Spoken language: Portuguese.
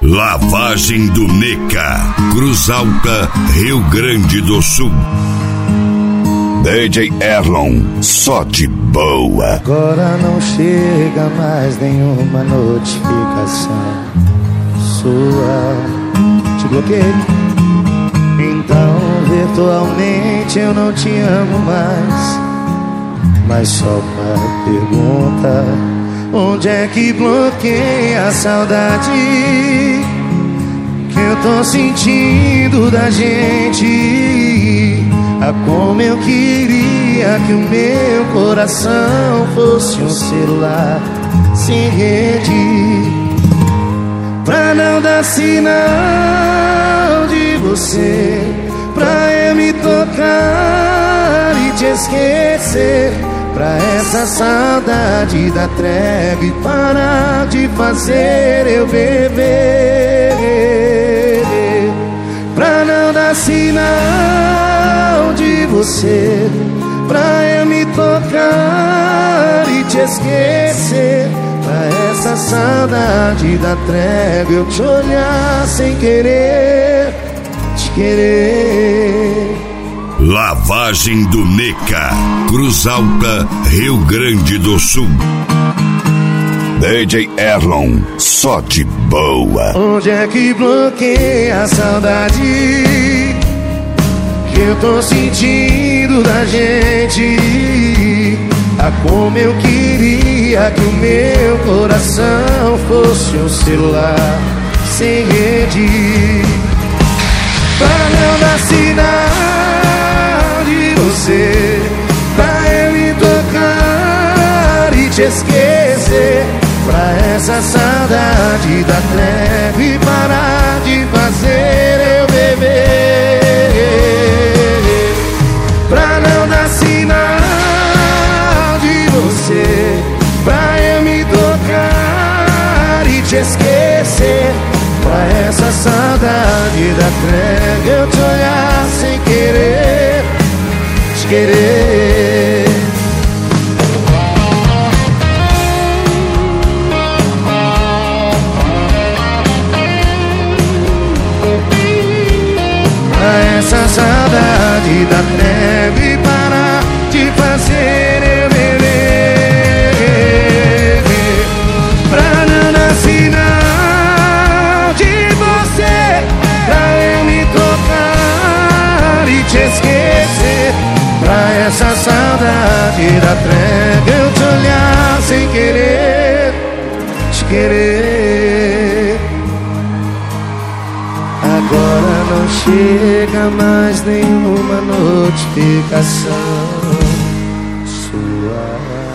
Lavagem do Nica, Cruz Alta, Rio Grande do Sul. DJ Erlon, só de boa. Agora não chega mais nenhuma notificação sua. Te bloqueei. Então virtualmente eu não te amo mais. Mas só uma pergunta: onde é que bloqueia a saudade que eu tô sentindo da gente? Ah, como eu queria que o meu coração fosse um celular sem rede, pra não dar sinal de você, pra eu me tocar e te esquecer, pra essa saudade da trégua e parar de fazer eu beber, pra não dar sinal de você, pra eu me tocar e te esquecer, pra essa saudade da trégua eu te olhar sem querer, te querer. Lavagem do Nica, Cruz Alta, Rio Grande do Sul. DJ Erlon, só de boa. Onde é que bloqueia a saudade que eu tô sentindo da gente? Ah, como eu queria que o meu coração fosse um celular sem rede, para não dar sinal de você, pra eu me tocar e te esquecer, pra essa saudade da treva e parar de fazer eu beber, pra não dar sinal de você, pra eu me tocar e te esquecer, pra essa saudade da treva eu te olhar sem querer, te querer. Pra essa saudade da treva e parar de fazer eu beber, pra não dar sinal de você, pra eu me tocar e te esquecer, pra essa saudade da treva eu te olhar sem querer, te querer. Agora não chega mais nenhuma notificação sua.